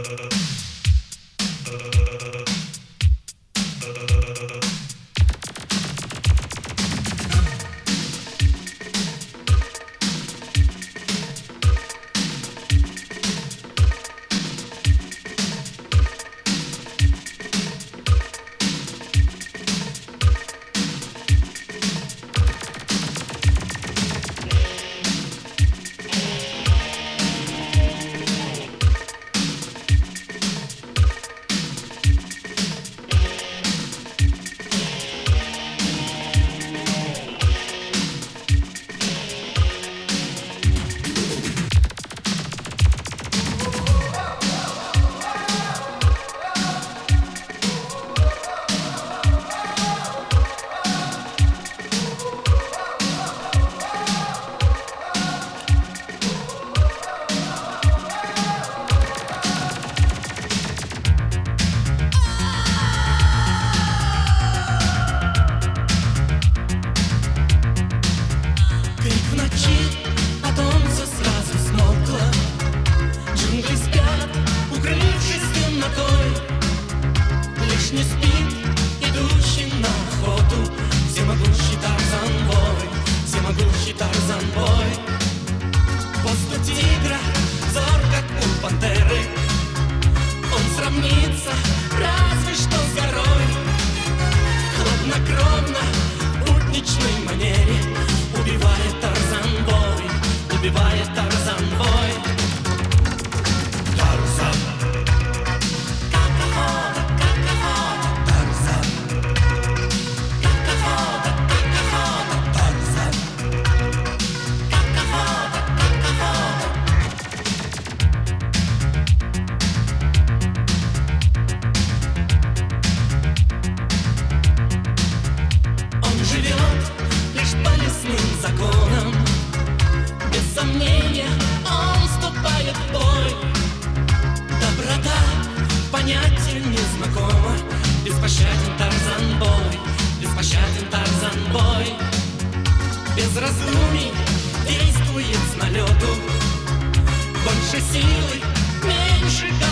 Не спит, идущий на охоту, всемогущий Тарзан-бой, всемогущий Тарзан-бой. Хвост у тигра, взор как у пантеры, он сравнится разве что с горой. Хладнокровно, в будничной манере убивает Тарзан-бой, убивает Тарзан-бой. Законом, без сомнения, он вступает в бой. Доброта понятию незнакома, беспощаден Тарзан-бой, беспощаден Тарзан-бой. Без раздумий действует с налету, больше силы, меньше